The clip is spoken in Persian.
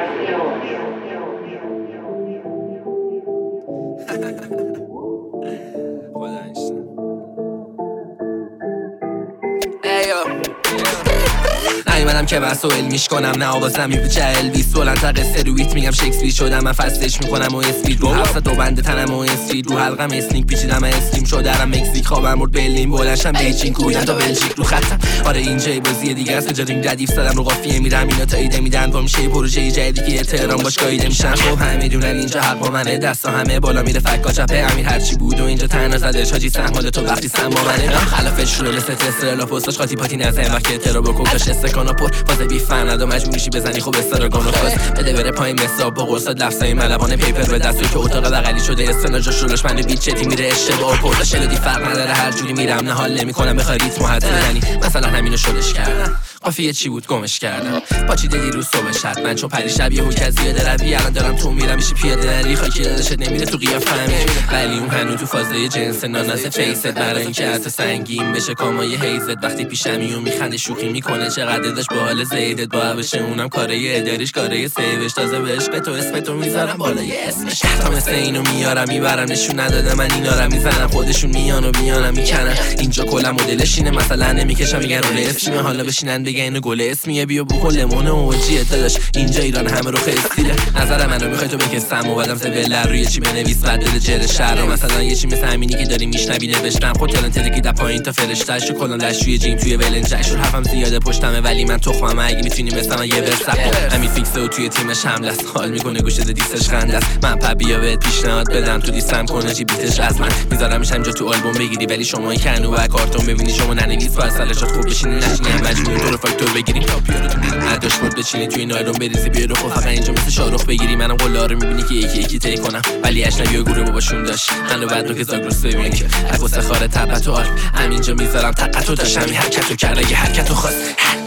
منم که بس و علمیش کنم نه آوازم میپیچه الویس بلند تا قصه رویت میگم شکسپیر شدم من فستش میکنم و اسپید رو حفظ دو بنده تنم و اسپید رو حلقم اسلینگ پیچیدم اسلیم شدرم مکزیک خوابم مرد برلین بلنشم بیجینگ کویدن تا بلژیک رو خطم آره اینجا بازی دیگه است کجا رینگ ردیف زدم رو قافیه میرم اینا تا ایده میدن با میشه پروژه جدیدی که تهران باش گاییده میشن خب همه میدونن اینجا حق با منه دستا همه بالا میره فکا چپه امیر هرچی بود و اینجا تنها زده حاجی سهمال تو وقتی سم با منه خلافش رو مثل تسلا پستاش قاطی پاتی نزن وقتی ترا بکن کاش استکانا پر فاز بی فنادو مجبوریشی بزنی خوب استراگان و خاص بده بره پایین حساب با قرصات لفظای ملوانه پیپر به دستو که اتاق بغلی شده استناجا شلوش من بیت چتی میره اشتباه پردا شلودی فرق نداره هر جوری میرم نه حال نمیکنم بخوای ریتم حد بزنی مثلا همینو شلش کردم قافیه چی بود گمش کردم پاچیده دیروز صبح حتما چون پریشب یهو که زیاده روی الان دارم تو میرم میشی پیاده نری خاکی داداشت نمیره تو قیافم ولی اون هنوز تو فازه جنس ناناز فیست برای اینکه حتی سنگین بشه کامای هیزت وقتی پیشمی و میخنده شوخی میکنه چقدر داشت با حال زیدت با بشه اونم کارای اداریش کارای سیوش تازه بهش به تو اسمتو میذارم بالای اسمش تا مثل اینو میارم میبرم نشون نداده من اینا رو میزنم خودشون میان و بیانم میکنن اینجا کلا مدلش اینه مثلا نمیکشم میگن رول اسم حالا بشینن بگن اینو گل اسمیه بیا بو لمون و جیه داداش اینجا ایران همه رو خستیله نظر منو میخوای تو بکسم و بعدم زبل روی چی بنویس بدل جر شهر مثلا یه چی مثل همینی که داری میشنوی نوشتم خود تلنت که در پایین تا فرشته‌اش کلا دشوی جیم توی ولنجش رو حرفم زیاده پشتمه ولی من تخمم اگه میتونی مثلا یه ورسق همین فیکس و توی تیمش حمله است حال میکنه گوشه دیسش خنده است من پبیا بهت پیشنهاد بدم تو دیسم کنه چی بیتش از من میذارمش همینجا تو آلبوم بگیری ولی شما کنو و کارتون ببینی شما ننویس فاصله‌شات خوب بشین نشینی مجبور تو رو فاکتور بگیریم تاپیو رو تو نداش بود بچینی توی نایلون بریزی بیرو خب فقط اینجا مثل شاروخ بگیری منم قلا رو میبینی که یکی یکی تی کنم ولی اشنبی و گروه باباشون داشت منو بعد رو که زاگرس ببین که حق و سخاره تبت و همینجا میذارم طاقتو داشتم حرکتو کرده یه حرکتو خواست